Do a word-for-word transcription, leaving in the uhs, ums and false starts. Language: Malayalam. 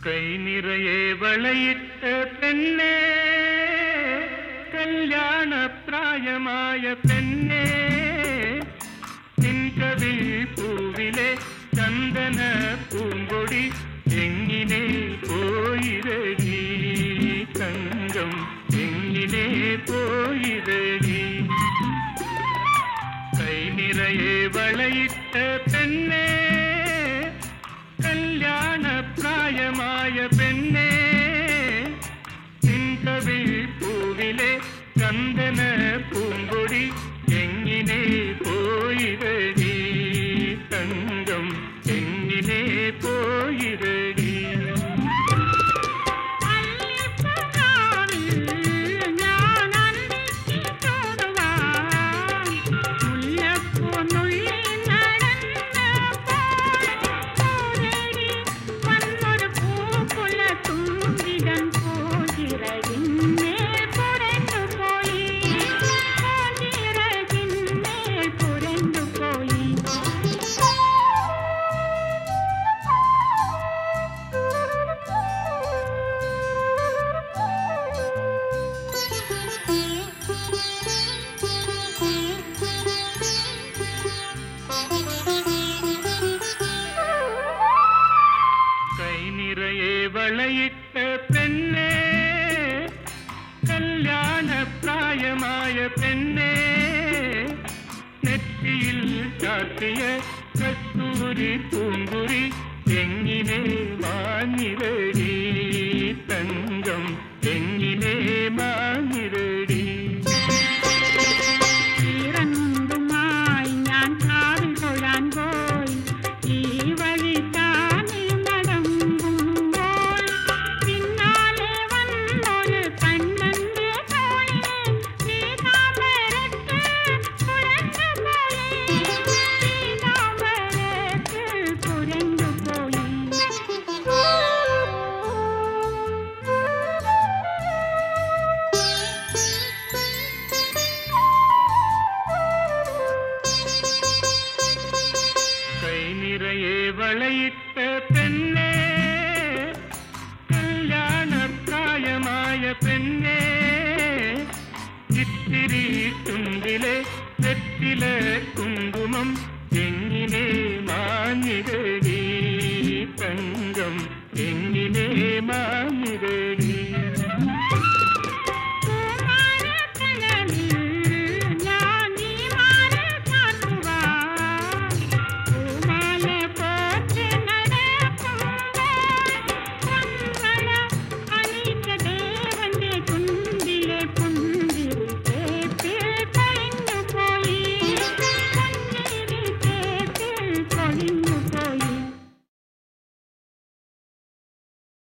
കൈ നിറയെ വളയിട്ട പെണ്ണേ, കല്യാണ പ്രായമായ പെണ്ണേ, നിൻകവിൽ പൂവിലെ ചന്ദന പൂങ്കൊടി എങ്ങിനെ പോയിരടി തങ്കം, എങ്ങിനെ പോയിരടി. കൈ നിറയെ വളയിട്ട പെണ്ണേ, കല്യാണ പ്രായമായ പെണ്ണേ, നിൻകവിൽ പൂവിലെ ചന്ദന പൂങ്കൊടി എങ്ങിനെ പോയിരടി തങ്കം, എങ്ങിനെ പോയിരടി. വളയിട്ട പെണ്ണേ, കല്യാണ പ്രായമായ പെണ്ണേ, നെറ്റിയിൽ ചാത്തിയ കസ്തൂരി പൂങ്കുരി എങ്ങിനെ വാങ്ങിരടി തങ്കം, എങ്ങിനെ വാങ്ങിരടി. നിറയെ വളയിട്ട പെണ്ണേ, കല്യാണ പ്രായമായ പെണ്ണേ, ഇത്തിരി ചുണ്ടിലെ തെറ്റില കുങ്കുമം എങ്ങിനെ മാഞ്ഞിരടി തങ്കം,